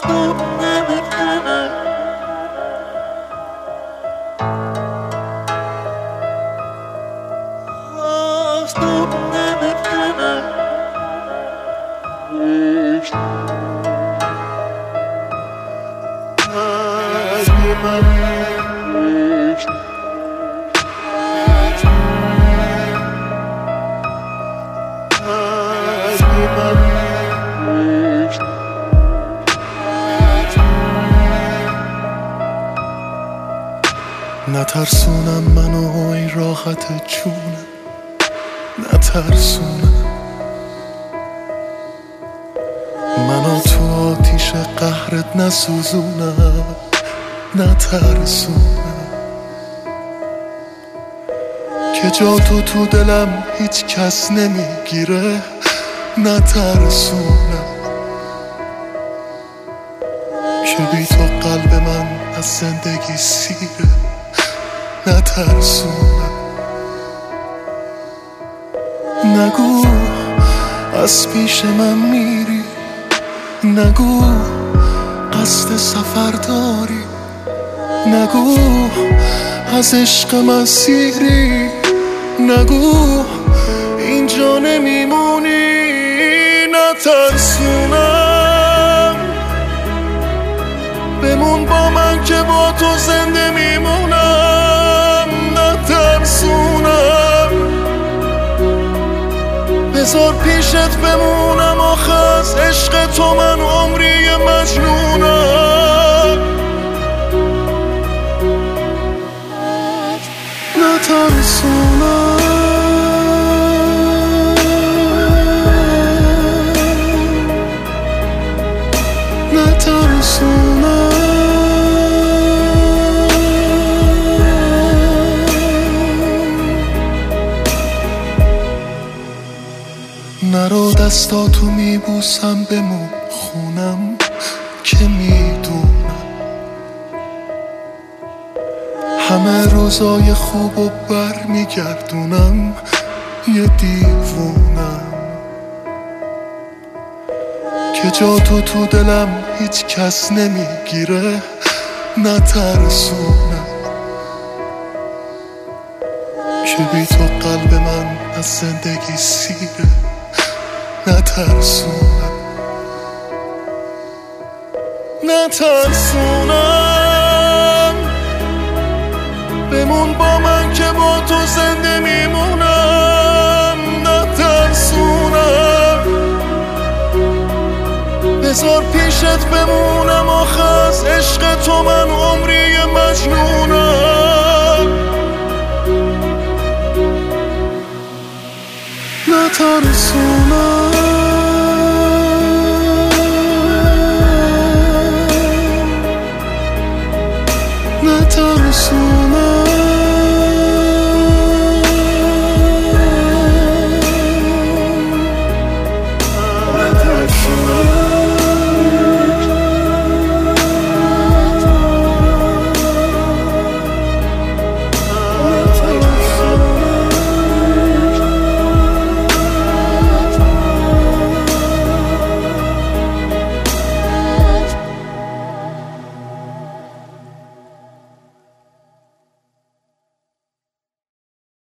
نترسونم منو ای راحت جونم، نترسونم منو تو آتیش قهرت نسوزونم، نترسونم که جا تو دلم هیچ کس نمیگیره، نترسونم که بی تو قلب من از زندگی سیره، نترسونم نگو از پیش من میری، نگو قصد سفر داری، نگو از عشق مسیری، نگو اینجا نمیمونی، نترسونم بمون با من که با تو زنده میمونم، نترسونم بذار پیشت بمونم، آخه از عشق تو من عمری مجنونم، نترسونم نترسونم نرو دستاتو میبوسم بمون خونم که میدونم همه روزای خوبو بر میگردونم، یه دیوونم که جا تو دلم هیچ کس نمیگیره، نترسونم که بی تو قلب من از زندگی سیره، نترسونم نترسونم بمون با من که با تو زنده میمونم، نترسونم بذار پیشت بمونم، آخه از عشق تو من عمری مجنونم، نترسونم